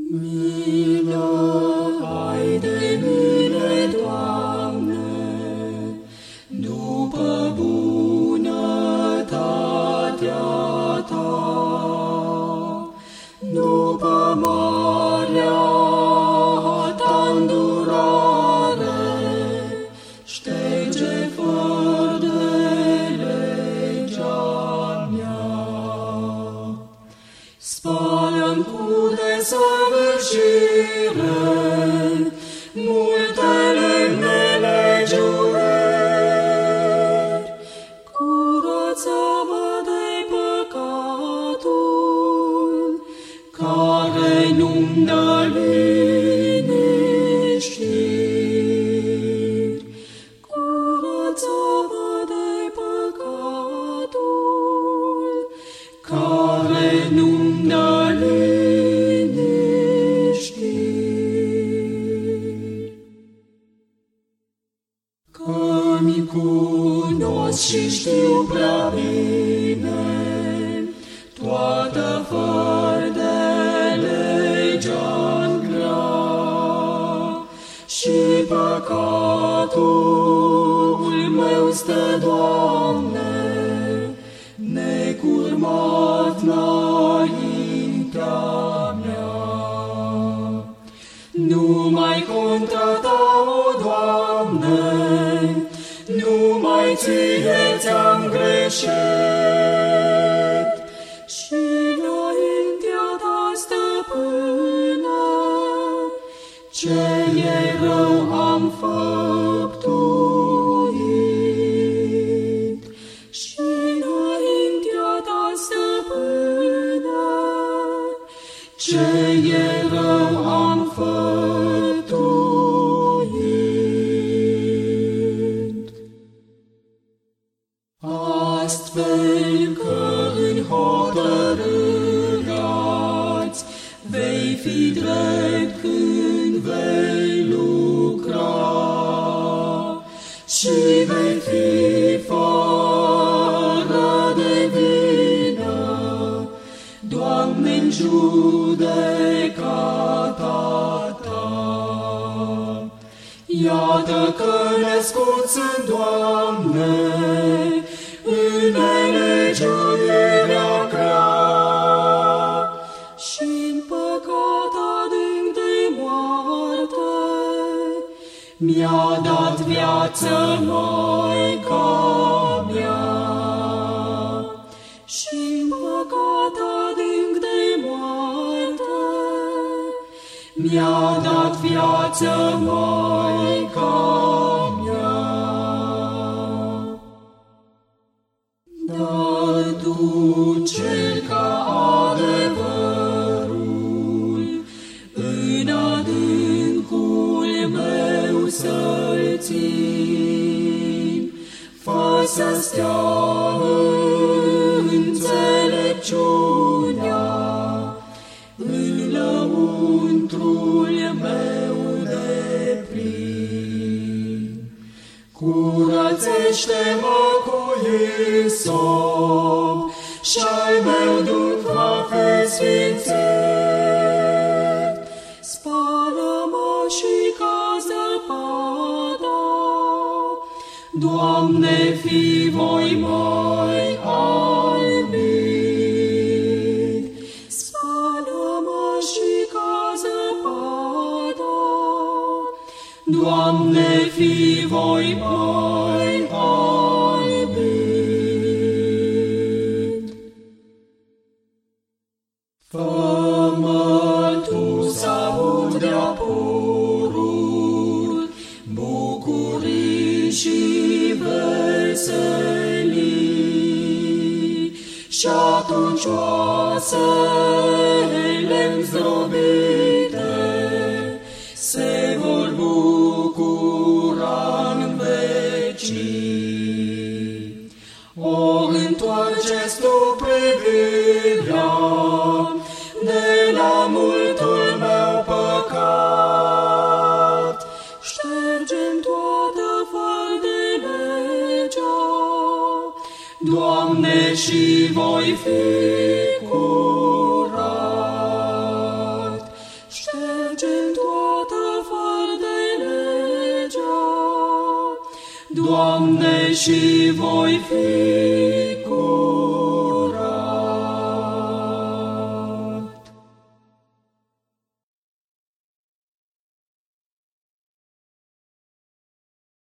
Milă ai de mine, Doamne, după bunătatea Ta, după marea Ta îndurare, șterge fără de legea mea. Spală-mi cu desăvârșire multele nelegiuiri, curăță-mă de păcatul care nu-mi dă liniștiri. Curăță-mă de păcatul care nu-mi dă liniștiri. Că-mi cunosc și știu prea bine toată fără de legea-n grea, și păcatul meu stă, Doamne, necurmat înaintea mea. Numai contra Ta, o Doamne, numai Ție ți-am greșit, și înaintea Ta, Stăpâne, ce e rău am făptuit. Și înaintea Ta, Stăpâne, ce e rău am făptuit. Astfel că în hotărârea-ți vei fi drept când vei lucra, și vei fi fără de vină, Doamne, în judecata Ta. Iată că născut sunt, Doamne, în nelegiuirea grea, și-n păcat adânc de moarte mi-a dat viață Maica mea. Și-n păcat adânc de moarte mi-a dat viață Maica mea. Dar Tu, Cel ca adevărul, în adâncul meu să-L țin, fă să stea înțelepciunea în lăuntrul meu deplin. Curățește-mă cu isop, și-al meu duh va fi sfințit. Spală-mă și ca zăpada, Doamne, fi voi mai albit. Spală-mă și ca zăpada, Doamne, fi voi mai albit. Fă-mă Tu să aud de-a purul bucurii și veselii, și atunci oasele-mi zdrobite se vor bucura în vecii. O, întoarce-ți Tu privirea de la multul meu păcat, șterge-mi toată fără de legea, Doamne, și voi fi curat. Doamne, și voi fi cu